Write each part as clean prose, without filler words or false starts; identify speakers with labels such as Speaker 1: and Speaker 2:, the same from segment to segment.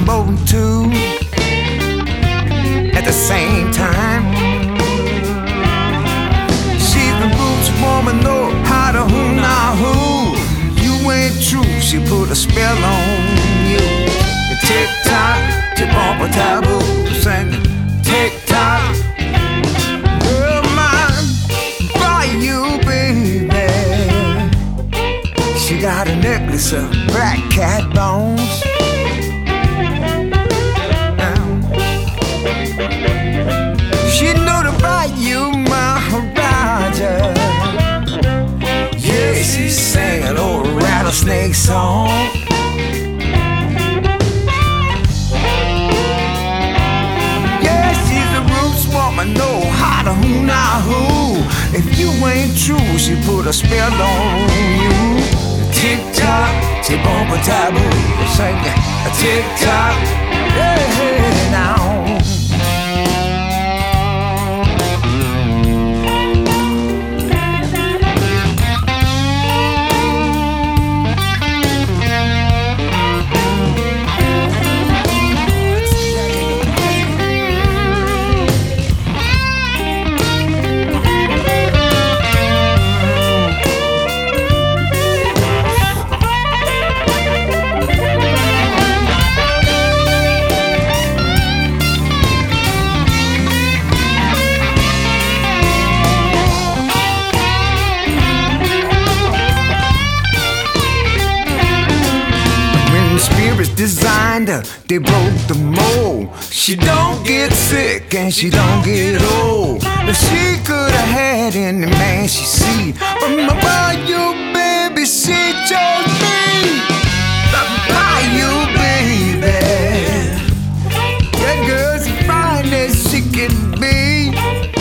Speaker 1: I'm both two at the same time. She's the roots woman, know how to who now who. You ain't true, she put a spell on you. Tick tock, tip off a taboo, singing tick tock. Girl, mine by you, baby. She got a necklace of black cat bones. She know to buy you Maharaja. Yeah, she sang an old rattlesnake song. Yeah, she's a roots woman, know how to who now who. If you ain't true, she put a spell on you. Tick tock, tip on a taboo, sing a tick tock. Yeah, now. Spirits designed her, they broke the mold. She don't get sick and she don't get old. If she could have had any man she see, but my by you, baby, she chose me. By you, baby. That girl's as fine as she can be.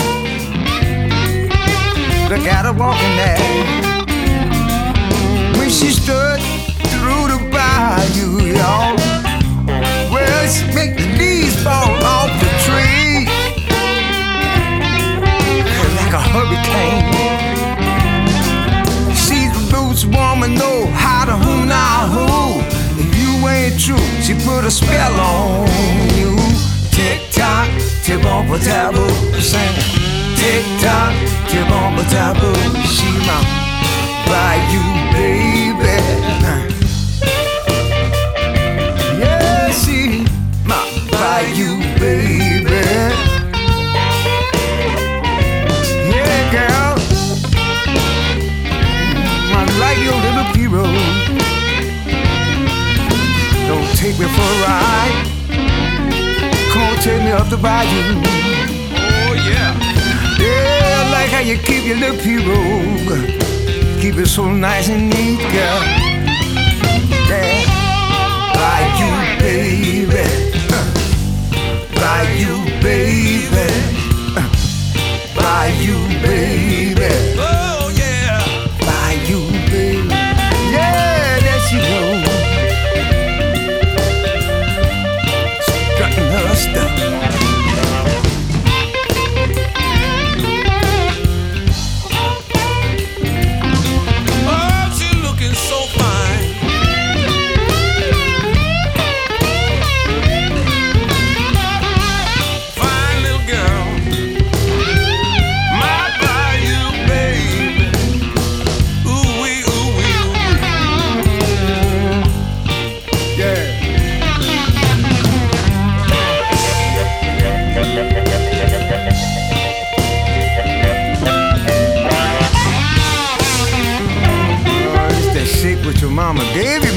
Speaker 1: Look at her walking there. When she stood through the bayou, y'all. Well, she make the leaves fall off the tree like a hurricane. She's the roots woman, know how to who now who. If you ain't true, she put a spell on you. Tick tock, tip off a taboo, sing. Tick tock, tip off a taboo. She my bayou baby. You, baby. Yeah, girl. I like your little hero. Don't take me for a ride. Come on, take me up the bayou.
Speaker 2: Oh, yeah.
Speaker 1: Yeah, I like how you keep your little hero. Keep it so nice and neat, girl. Yeah. Bayou, baby. Bayou, baby. Bayou, baby.
Speaker 2: Oh, yeah.
Speaker 1: Bayou, baby. Yeah, there she goes. Strutting her stuff.
Speaker 2: Oh, she looking so fine.
Speaker 1: What your mama gave you.